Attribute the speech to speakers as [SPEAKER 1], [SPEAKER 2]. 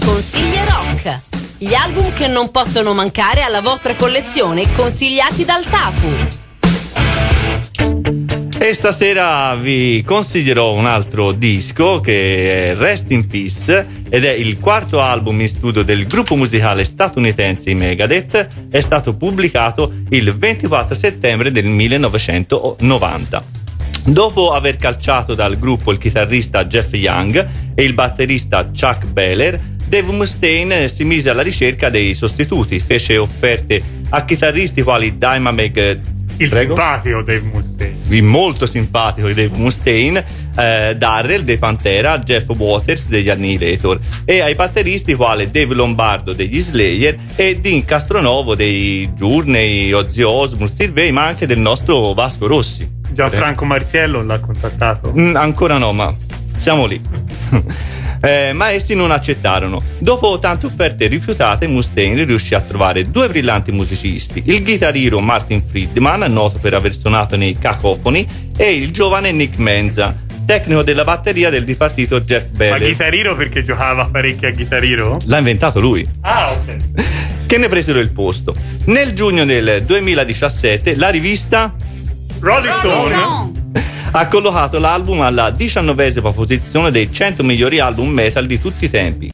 [SPEAKER 1] Consigli Rock. Gli album che non possono mancare alla vostra collezione, consigliati dal Tafu.
[SPEAKER 2] E stasera vi consiglierò un altro disco che è Rest in Peace ed è il quarto album in studio del gruppo musicale statunitense i Megadeth. È stato pubblicato il 24 settembre del 1990. Dopo aver calciato dal gruppo il chitarrista Jeff Young e il batterista Chuck Beller, Dave Mustaine si mise alla ricerca dei sostituti, fece offerte a chitarristi quali Dimebag,
[SPEAKER 3] simpatico Dave Mustaine,
[SPEAKER 2] il molto simpatico Dave Mustaine, Darrell dei Pantera, Jeff Waters degli Annihilator, e ai batteristi quali Dave Lombardo degli Slayer e Dean Castronovo dei Journey, Ozzy Osbourne, Steve Vai, ma anche del nostro Vasco Rossi.
[SPEAKER 3] Gianfranco Martiello l'ha contattato?
[SPEAKER 2] Ancora no, ma siamo lì. Ma essi non accettarono. Dopo tante offerte rifiutate, Mustaine riuscì a trovare due brillanti musicisti: il chitarrista Martin Friedman, noto per aver suonato nei Cacophony, e il giovane Nick Menza, tecnico della batteria del dipartito Jeff Beller.
[SPEAKER 3] Ma chitarriro perché giocava parecchio a chitarriro?
[SPEAKER 2] L'ha inventato lui.
[SPEAKER 3] Ah, ok.
[SPEAKER 2] Che ne presero il posto. Nel giugno del 2017 la rivista
[SPEAKER 3] Rolling Stone
[SPEAKER 2] ha collocato l'album alla 19ª posizione dei 100 migliori album metal di tutti i tempi.